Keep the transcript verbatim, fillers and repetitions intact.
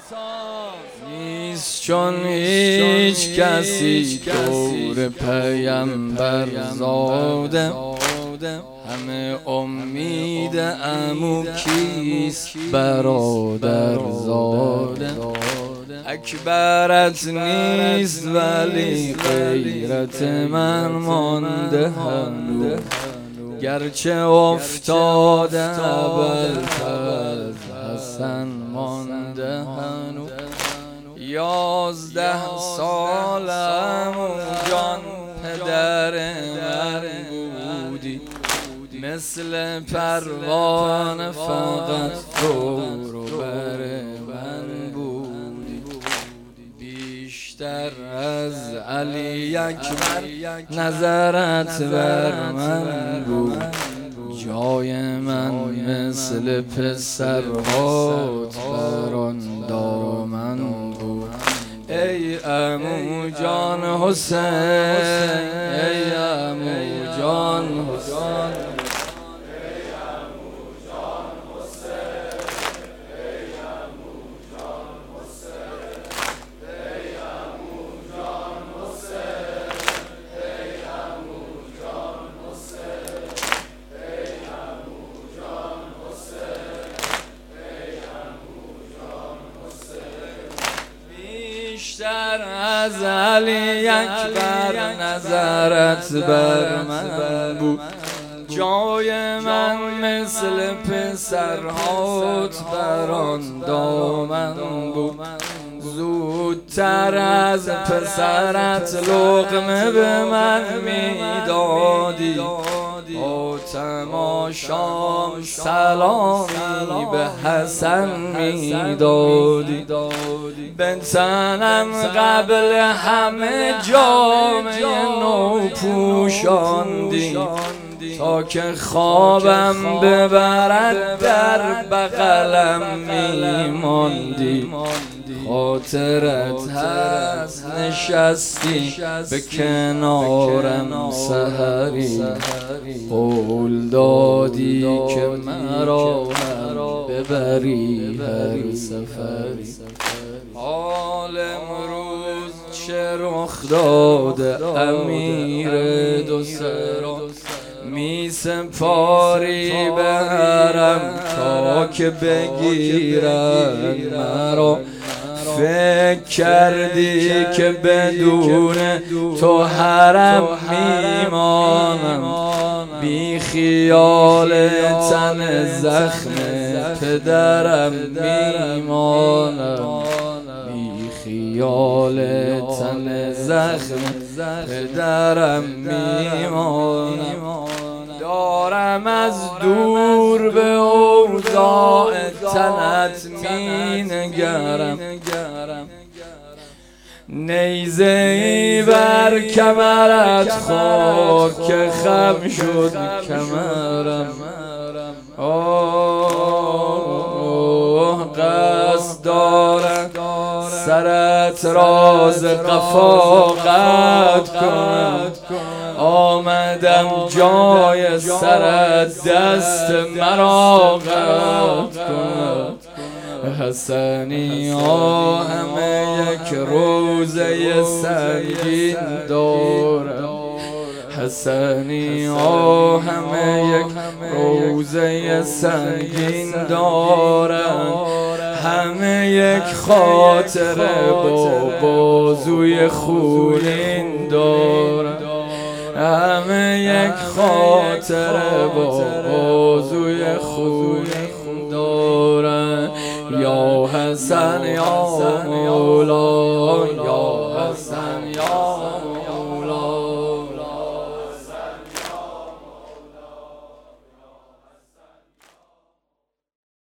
نیست چون هیچ کسی دور پیمبر زاده، همه امید عمو کیست برادر زاده. اکبرت نیست ولی غیرت من مانده هنو، گرچه افتاده ابوالفضل حسن مانده هنو. یازده سالم جان پدر من بودی، مثل پروانه فقط دور و بر من بودی. بیشتر از علی اکبر نظرت بر من بود، جای من مثل پسرهات بر آن دامن بود. ای عمو جان حسین، ای عمو جان حسین، بیشتر از علی اکبر نظرت بر من بود، جای من مثل پسرهات بر آن دامن بود. زودتر از پسرت لقمه به من میدادی، با تماشام سلامی به حسن میدادی. به تنم قبل همه جامه نو پوشاندی، تا که خوابم ببرد در بغلم میماندی. خاطرت هست نشستی به کنارم سحری، قول دادی که مرا ببری هر سفری. حال امروز چه رخ داده امیر دو سرا، می سپاری به حرم تا که بگیرن مرا. فکر کردی که بدون تو حرم میمانم، بی خیال تن زخم پدرم میمانم، بی خیال تن زخم پدرم میمانم. دارم از دور به اوضاع تنت می نگرم، نیزه ای بر کمرت خاک که خم شد کمرم. آه قصد دارم سرت راز قفا قطع کنم، آمدم جای سرت دست مرا قطع کنم. حسنی ها همه یک روزه سنگین دارم، حسنی ها همه یک روزه سنگین دارم. همه یک خاطره با بازوی خونین دارم، همه یک خاطره با بازوی خونین دارم. یا حسن یا مولا یا